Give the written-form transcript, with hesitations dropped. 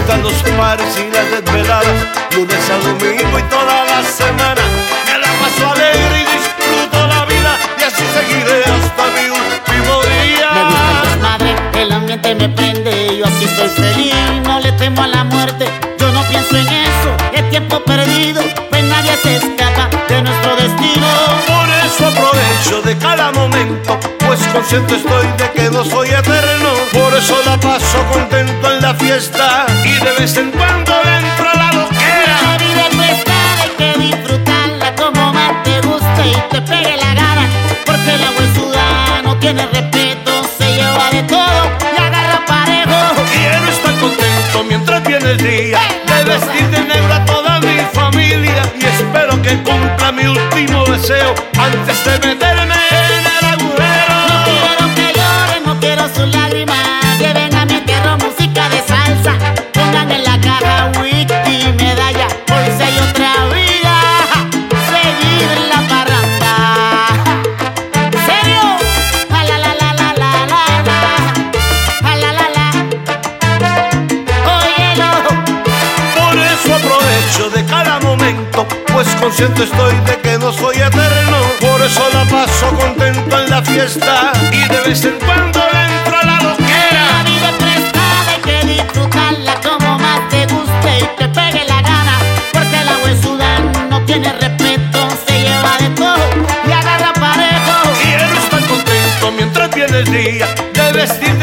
gustan los pares y las desveladas, lunes a domingo y toda la semana. Me la paso alegre y disfruto la vida, y así seguiré hasta mi último día. Me gusta el desmadre, el ambiente me prende, yo así soy feliz, no le temo a la muerte. Yo no pienso en eso, es tiempo perdido, pues nadie se escapa de nuestro destino. Por eso aprovecho de cada momento, pues consciente estoy de que no soy eterno. Por eso la paso contento en la fiesta, y de vez en cuando le entro a la loquera. La vida es prestada, hay que disfrutarla como más te guste y te pegue la gana, porque la huesuda no tiene respeto, se lleva de todo y agarra parejo. Quiero estar contento mientras viene el día, de vestir de negro a toda mi familia, y espero que cumpla mi último deseo antes de meterme en el agujero. No quiero que lloren, no quiero sus lágrimas, lleven a mi entierro música de salsa, pongan en la caja whisky, medalla, por si hay otra vida, seguir la parranda. ¿Serio? A la la la la la la la, a la la la. Óyelo. Por eso aprovecho de cada momento, pues consciente estoy de que no soy eterno. Por eso la paso contento en la fiesta, y de vez en cuando le entro a la loquera. La vida es prestada, hay que disfrutarla como más te guste y te pegue la gana, porque la huesuda no tiene respeto, se lleva de todo y agarra parejo. Quiero estar contento mientras viene el día, de vestir